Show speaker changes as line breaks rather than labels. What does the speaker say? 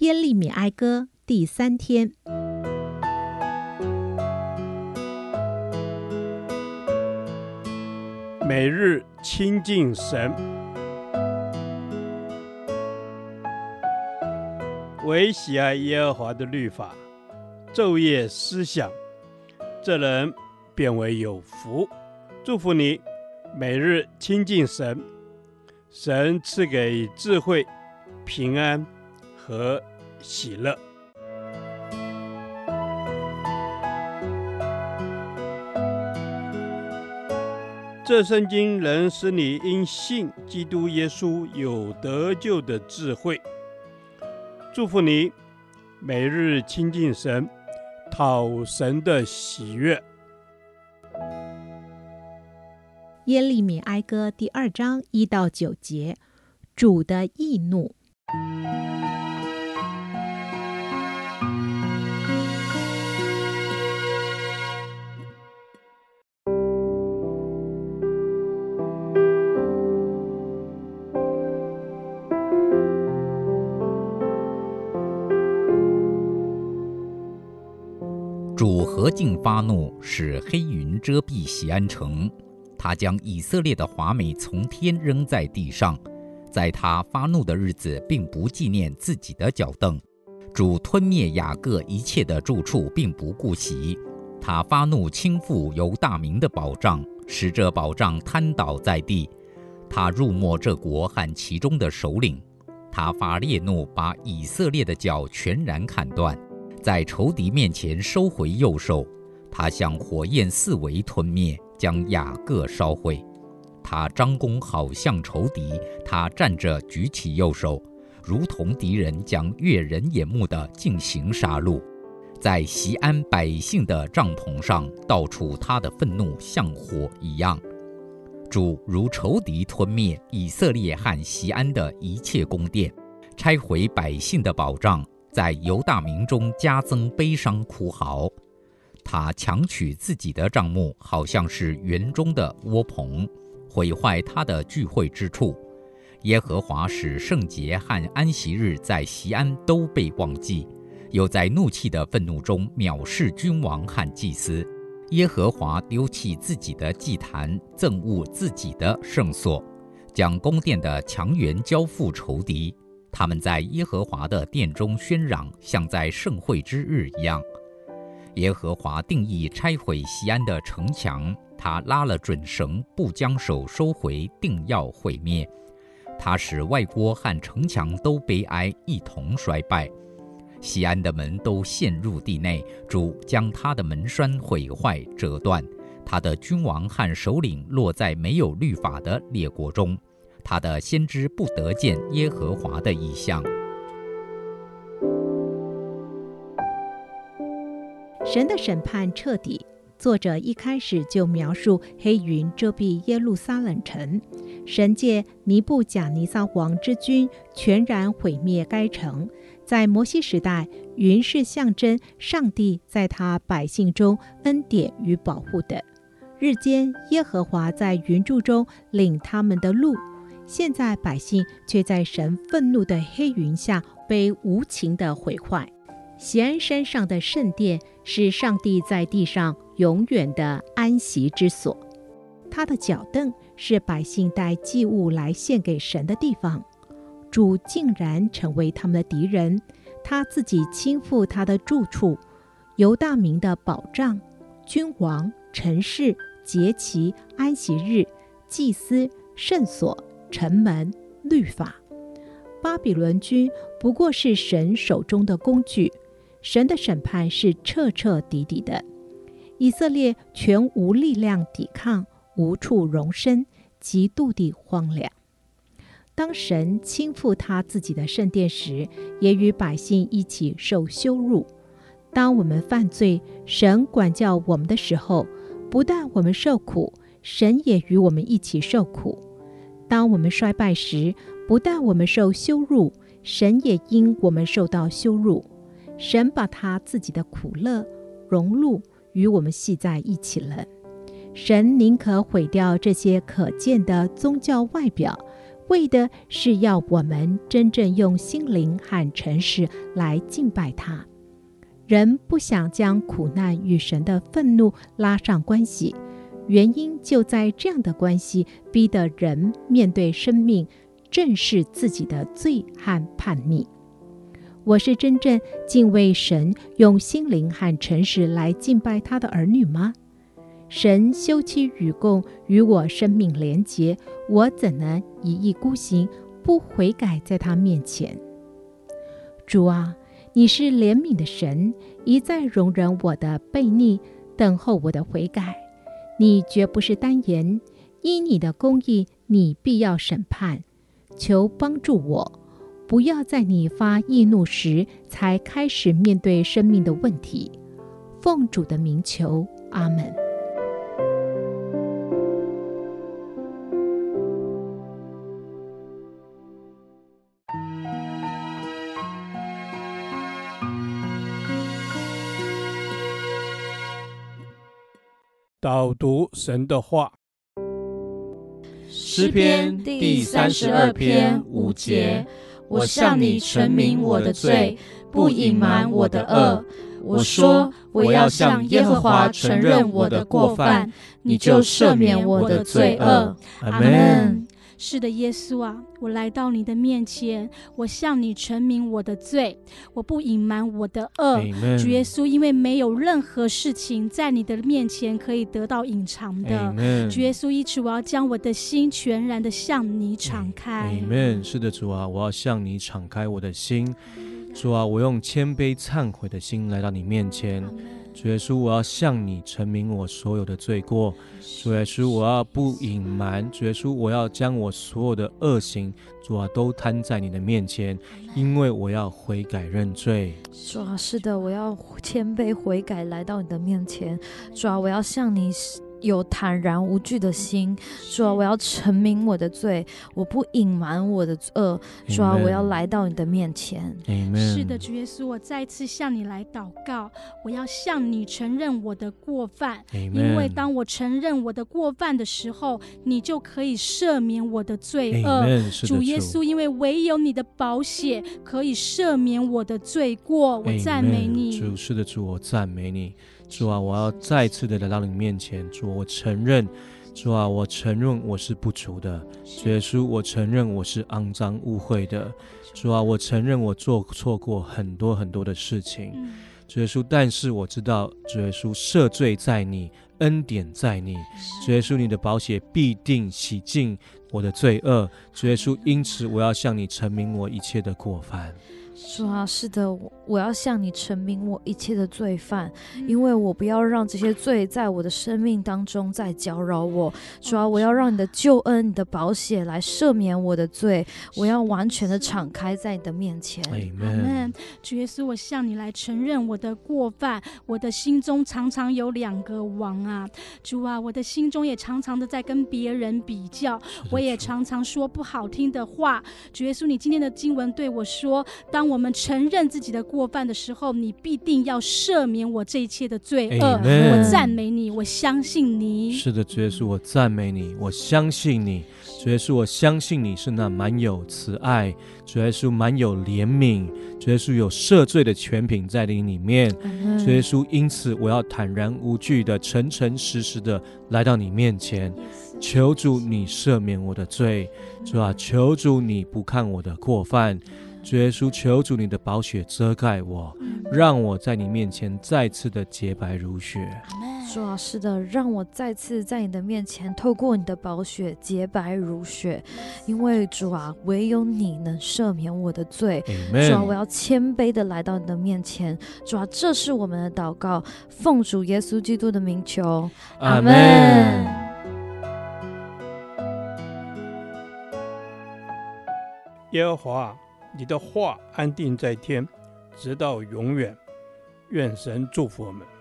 耶利米哀歌第3天。
每日亲近神，唯喜爱耶和华的律法，昼夜思想，这人便为有福。祝福你，每日亲近神，神赐给智慧、平安和喜乐。这圣经能使你因信基督耶稣有得救的智慧。祝福你，每日亲近神，讨神的喜悦。
耶利米哀歌第2章1到9节，主的义怒。
主何竟发怒，使黑云遮蔽锡安城。他将以色列的华美从天扔在地上，在他发怒的日子，并不纪念自己的脚凳。主吞灭雅各一切的住处，并不顾惜。他发怒倾覆犹大民的保障，使这保障瘫倒在地。他辱没这国和其中的首领。他发烈怒，把以色列的脚全然砍断，在仇敌面前收回右手。他像火焰四围吞灭，将雅各烧毁。他张弓好像仇敌，他站着举起右手，如同敌人将越人眼目的进行杀戮。在锡安百姓的帐篷上，到处他的愤怒像火一样。主如仇敌吞灭以色列和锡安的一切宫殿，拆毁百姓的保障，在犹大民中加增悲伤哭嚎。他强取自己的帐幕，好像是园中的窝棚，毁坏他的聚会之处。耶和华使圣节和安息日在锡安都被忘记，又在怒气的愤怒中藐视君王和祭司。耶和华丢弃自己的祭坛，憎恶自己的圣所，将宫殿的墙垣交付仇敌。他们在耶和华的殿中喧嚷，像在盛会之日一样。耶和华定义拆毁锡安的城墙，他拉了准绳，不将手收回，定要毁灭。他使外郭和城墙都悲哀，一同衰败。锡安的门都陷入地内，主将他的门栓毁坏折断。他的君王和首领落在没有律法的列国中，他的先知不得见耶和华的异象。
神的审判彻底。作者一开始就描述黑云遮蔽耶路撒冷城，神借尼布甲尼撒王之军全然毁灭该城。在摩西时代，云是象征上帝在他百姓中恩典与保护的。日间耶和华在云柱中领他们的路，现在百姓却在神愤怒的黑云下被无情地毁坏。锡安山上的圣殿是上帝在地上永远的安息之所，他的脚凳是百姓带祭物来献给神的地方。主竟然成为他们的敌人，他自己倾覆他的住处，犹大民的保障、君王、城市、节期、安息日、祭司、圣所、城门、律法。巴比伦军不过是神手中的工具，神的审判是彻彻底底的。以色列全无力量抵抗，无处容身，极度地荒凉。当神倾覆他自己的圣殿时，也与百姓一起受羞辱。当我们犯罪，神管教我们的时候，不但我们受苦，神也与我们一起受苦。当我们衰败时，不但我们受羞辱，神也因我们受到羞辱。神把他自己的苦乐、荣辱与我们系在一起了。神宁可毁掉这些可见的宗教外表， 为的是要我们真正用心灵和诚实来敬拜他。人不想将苦难与神的愤怒拉上关系，原因就在这样的关系逼得人面对生命，正视自己的罪和叛逆。我是真正敬畏神，用心灵和诚实来敬拜他的儿女吗？神休戚与共，与我生命连结，我怎能一意孤行，不悔改在他面前？主啊，你是怜悯的神，一再容忍我的悖逆，等候我的悔改。你绝不是单言，依你的公义，你必要审判。求帮助我，不要在你发易怒时才开始面对生命的问题。奉主的名求，阿们。
导读神的话。
诗篇第32篇5节，我向你陈明我的罪，不隐瞒我的恶。我说，我要向耶和华承认我的过犯，你就赦免我的罪恶。
阿们。是的，耶稣啊，我来到你的面前，我向你陈明我的罪，我不隐瞒我的恶。主耶稣，因为没有任何事情在你的面前可以得到隐藏的。主耶稣，因此我要将我的心全然的向你敞开。
是的，主啊，我要向你敞开我的心。主啊，我用谦卑忏悔的心来到你面前。主耶稣，我要向你陈明我所有的罪过。主耶稣，我要不隐瞒。主耶稣，我要将我所有的恶行，主啊，都摊在你的面前，因为我要悔改认罪。
主啊，是的，我要谦卑悔改来到你的面前。主啊，我要向你有坦然无惧的心。主啊，我要陈明我的罪，我不隐瞒我的恶。主啊，我要来到你的面前。
是的，主耶稣，我再次向你来祷告，我要向你承认我的过犯，因为当我承认我的过犯的时候，你就可以赦免我的罪恶。主耶稣，因为唯有你的宝血可以赦免我的罪过，我赞美你。
主，是的，主，我赞美你。主啊，我要再次的来到你面前。主，我承认。主啊，我承认我是不足的。主耶稣，我承认我是肮脏污秽的。主啊，我承认我做错过很多很多的事情。主耶稣，但是我知道，主耶稣，赦罪在你，恩典在你。主耶稣，你的宝血必定洗净我的罪恶。主耶稣，因此我要向你陈明我一切的过犯。
主啊，是的，我要向你陈明我一切的罪犯，因为我不要让这些罪在我的生命当中再搅扰我。主啊，我要让你的救恩、你的宝血来赦免我的罪，我要完全的敞开在你的面前。
阿们。主耶稣，我向你来承认我的过犯，我的心中常常有2个王啊。主啊，我的心中也常常的在跟别人比较，我也常常说不好听的话。主耶稣，你今天的经文对我说，当我们承认自己的过犯的时候，你必定要赦免我这一切的罪恶。我赞美你，我相信你。
是的，主耶稣，我赞美你，我相信你。主耶稣，我相信你是那满有慈爱，主耶稣满有怜悯，主耶稣有赦罪的权柄在你里面。主耶稣，因此我要坦然无惧的、诚诚实实的来到你面前，求主你赦免我的罪。主啊，求主你不看我的过犯。主耶稣，求主你的宝血遮盖我，让我在你面前再次的洁白如雪。
主啊，是的，让我再次在你的面前透过你的宝血洁白如雪，因为主啊，唯有你能赦免我的罪。主啊，我要谦卑的来到你的面前。主啊，这是我们的祷告，奉主耶稣基督的名求，阿们。
耶和华，你的话安定在天，直到永远。愿神祝福我们。